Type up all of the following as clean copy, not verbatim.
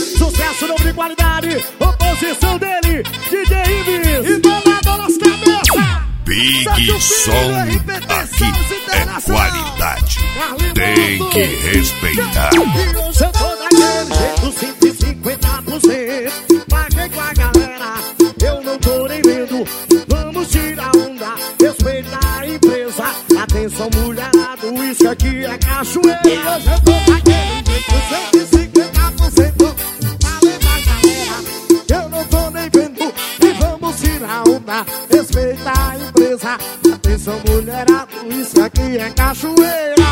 Sucesso não de qualidade, oposição dele, DJ Ives. E bolado nas cabeças. Big Som, aqui é qualidade, tem que respeitar. E hoje eu tô daquele jeito, 150%. Paguei com a galera, eu não tô nem vendo. Vamos tirar onda, respeita a empresa. Atenção mulherada, isso aqui é cachoeira. E hoje eu tô daquele jeito, 150%. Paguei com a galera, eu não tô nem vendo. E vamos tirar onda, respeita a empresa. Atenção mulherada, isso aqui é cachoeira.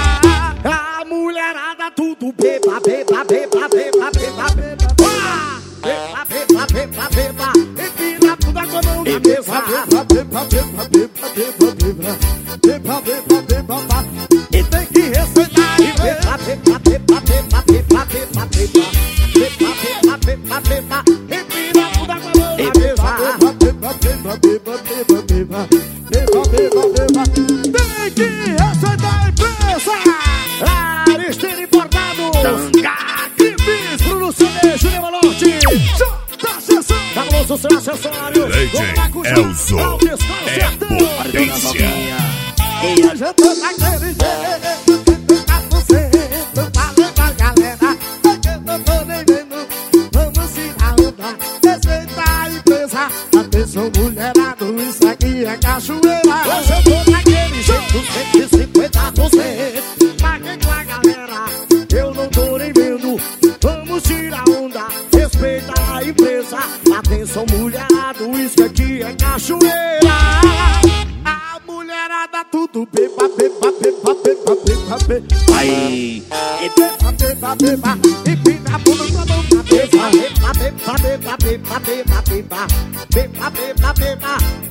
A mulherada tudo beba, beba, beba, beba, beba, beba. Beba, beba, beba, beba. Empina tudo com a mão na mesa. Beba, beba, beba, beba, beba, beba. Beba, beba, beba, beba. E tem que respeitar. Beba, beba, beba, beba, beba, beba, beba. Beba, beba, beba, beba. Empina tudo com a mão na mesa. Beba, beba, beba, beba, beba. Beba, beba, beba. Tem que respeitar a empresa. Aristide Bordado, Gripis, Bruno CD, Júnior Malote, da sessão, Carlos, o seu acessório, Legend Elzo, é potência. E hoje eu tô naquele jeito, 50%, falei pra galera, porque eu não tô nem vendo, vamos tirar onda, respeita a empresa, atenção mulherada, isso aqui é cachoeira. Hoje eu tô naquele jeito, 150%. Paguei com a galera, eu não tô nem vendo. Vamos tirar onda, respeita a empresa. Atenção mulherada, isso aqui é cachoeira. A mulherada tudo beba, beba, beba, beba, beba, beba. Aí, e beba, beba, beba. E pina a bunda com a mão na beba. Beba, beba, beba, beba, beba, beba. Beba, beba, beba.